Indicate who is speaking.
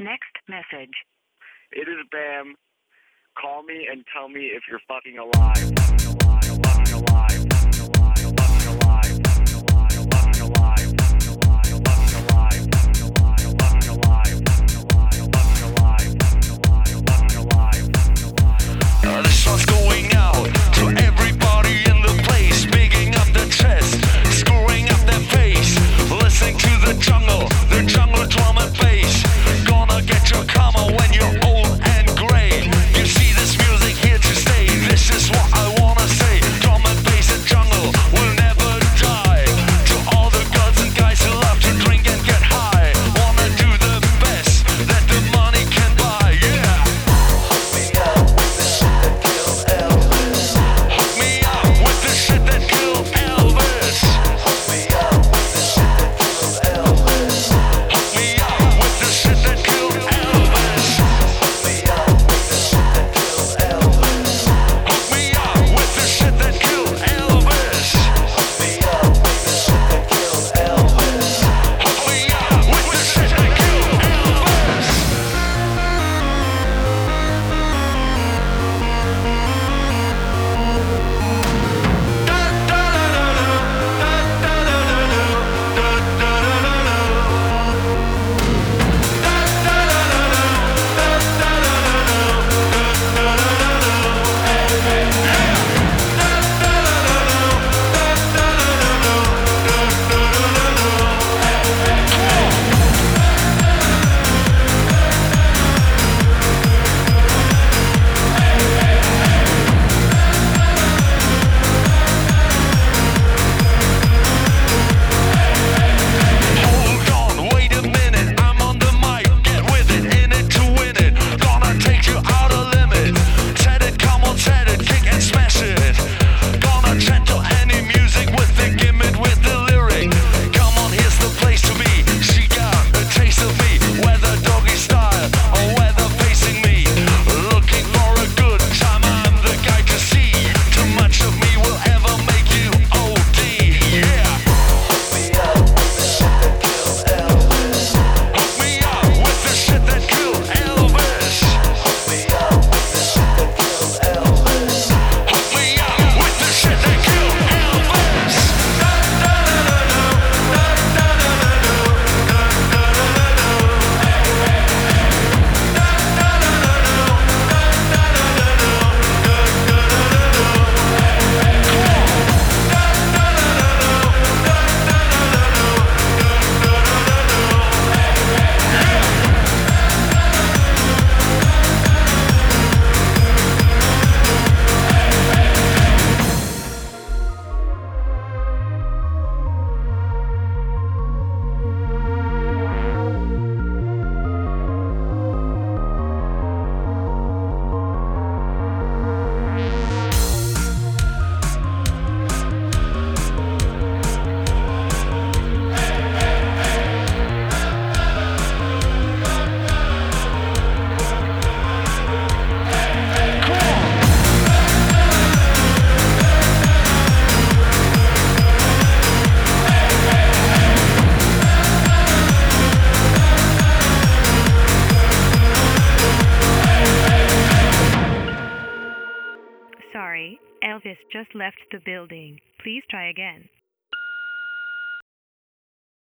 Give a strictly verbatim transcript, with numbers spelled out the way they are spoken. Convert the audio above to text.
Speaker 1: Next message.
Speaker 2: It is Bam. Call me and tell me if you're fucking alive. Fucking alive. Fucking alive. Fucking alive. Fucking alive. Fucking alive. Fucking alive. Fucking alive. Fucking alive. Fucking alive. Fucking alive. Fucking alive. Fucking alive. Fucking alive. Fucking alive.
Speaker 3: This one's going out to everybody in the place, bigging up their chest, screwing up their face, listening to the jungle, the jungle drum and bass. Gonna get your karma when you're old and gray. You see this music here to stay. This is what I wanna say. Drum and bass and jungle will never die. To all the girls and guys who love to drink and get high, wanna do the best that the money can buy. Yeah. Hook me up with the shit that killed Elvis. Hook me up with the shit that killed Elvis. Hook me up with the shit that killed Elvis. Hook me up with the shit that killed Elvis. Hook me up with the shit that killed Elvis. Hook me up with the shit that killed Elvis. Hook me up with the shit that killed Elvis. Hold on, wait a minute, I'm on the mic. Get with it, in it to win it. Gonna take you out of limit. Set it, come on, set it, kick and smash it. Gonna chat to any music with the gimmick, with the lyric. Come on, here's the place to be. She got a taste of me, whether doggy style or whether facing me. Looking for a good time, I'm the guy to see. Too much of me will ever make you O D. Yeah. Hook me up with the shit that killed Elvis. Hook me up with the shit that killed Elvis. Hook me up with the shit that killed Elvis. Hook me up with the shit that killed Elvis.
Speaker 1: Sorry, Elvis just left the building. Please try again.